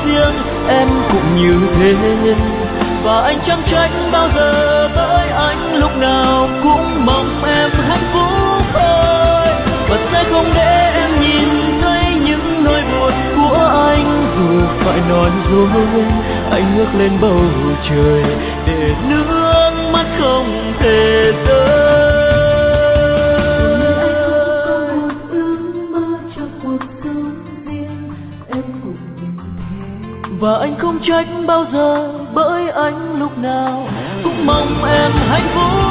riêng, em cũng như thế. Và anh chẳng trách bao giờ, bởi anh lúc nào cũng mong em hạnh phúc thôi. Và sẽ không để em nhìn thấy những nỗi buồn của anh. Dù phải nói dối, anh ngước lên bầu trời để nước mắt không thể rơi. Và anh không trách bao giờ, bởi anh lúc nào cũng mong em hạnh phúc.